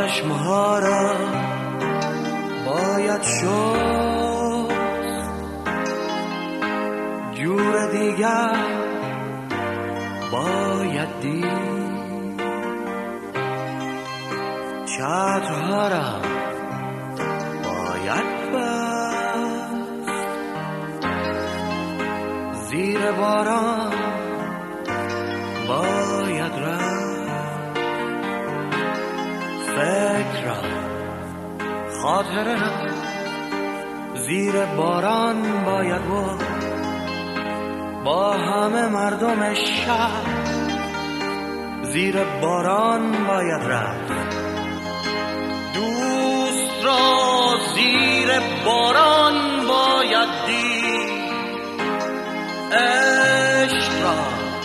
چشمها را باید شد جور دیگر باید دید چترها را باید بست زیر باران باید رفت فکر را خاطره را زیر باران باید بود با همه مردم شهر زیر باران باید رفت دوست را زیر باران باید دید عشق را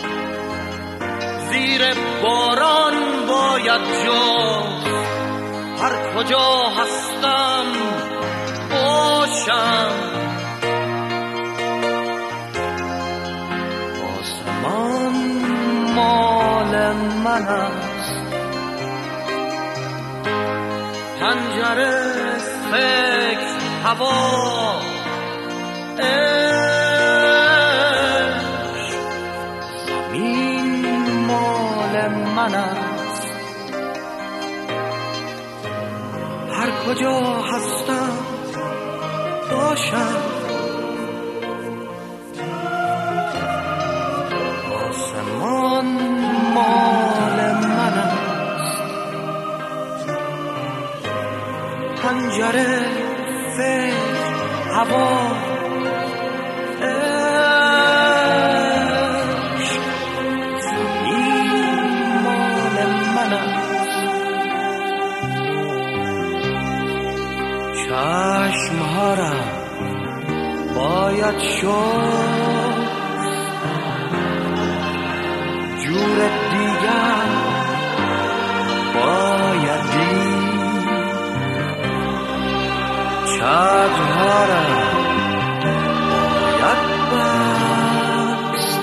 زیر باران باید جست هر کجا هستم باشم آسمان مال من است پنجره فکر هوا عشق زمین مال من است هر کجا هستم باشم آسمان مال من است پنجره فکر هوا عشق زمین مال من است چشمها را باید شد جور دیگر باید دید چترها را باید بست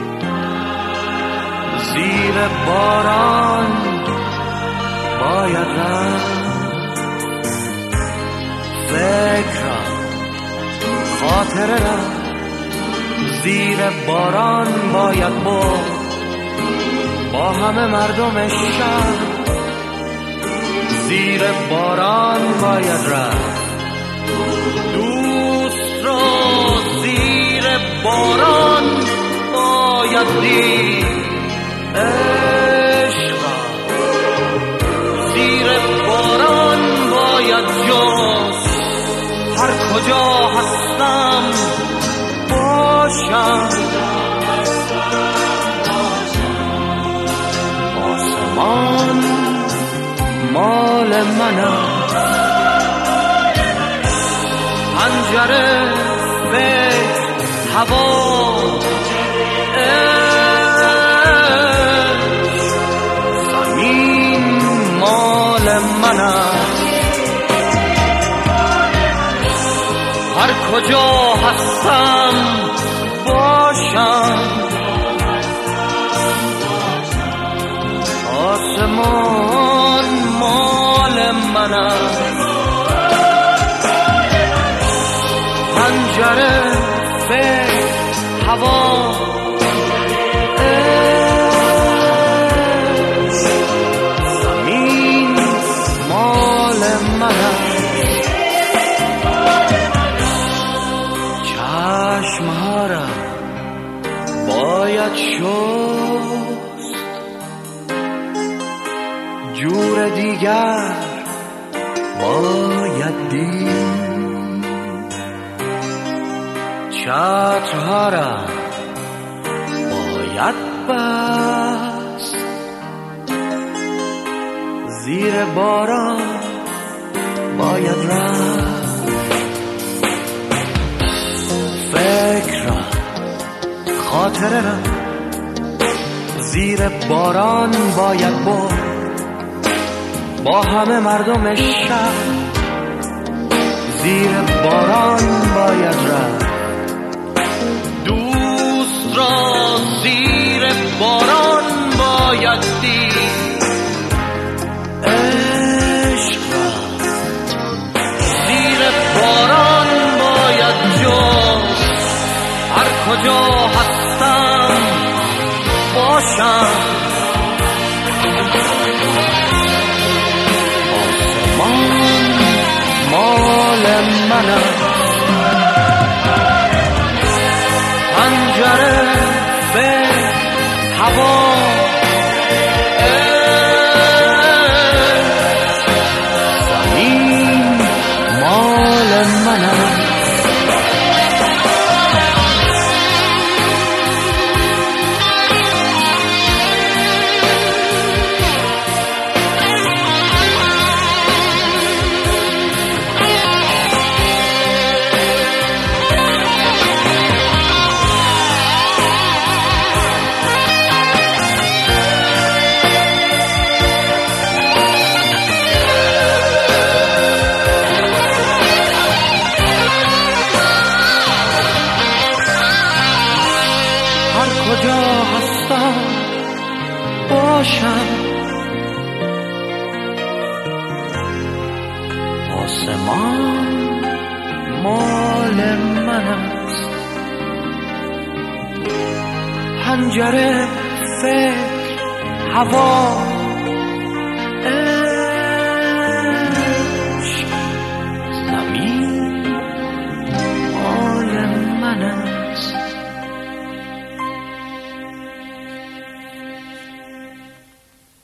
زیر باران باید رفت فکر را خاطره را زیر باران باید بود با همه مردم شهر زیر باران باید رفت دوست را زیر باران باید دید عشق را زیر باران باید جست هر کجا هستم باشم آسمان مال من است پنجره فکر هوا عشق زمین مال من است هر کجا هستم باشم آسمان مال من است پنجره فکر هوا عشق زمین مال من است چشمها را باید شست جور دیگر باید دید چترها را باید بست زیر باران باید رفت فکر را خاطره را زیر باران باید بود با همه مردم شهر زیر باران باید رفت دوست را زیر باران باید دید منم. پنجره به هوا زمین مال منم. کجا هستم باشم، آسمان مال من است. پنجره فکر هوا